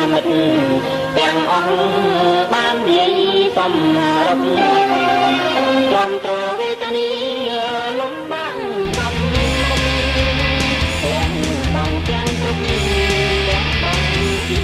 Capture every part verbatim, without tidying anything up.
មិត្តទាំងអស់បាននិយាយសំរឹកចំត្រវេទនីលំបាក់កំទាំងបងទាំងគ្រប់ទាំងបងជា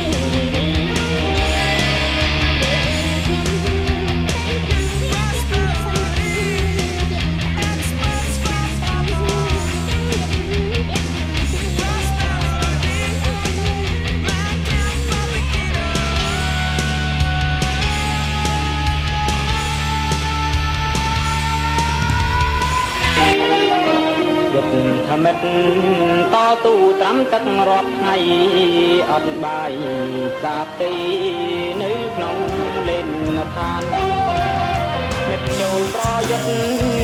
ធមិតតទូត្រាំទឹករាប់ថ្ងៃអត់បាយសាទីនៅក្នុងលេនឋានមិត្តចូលប្រយុទ្ធ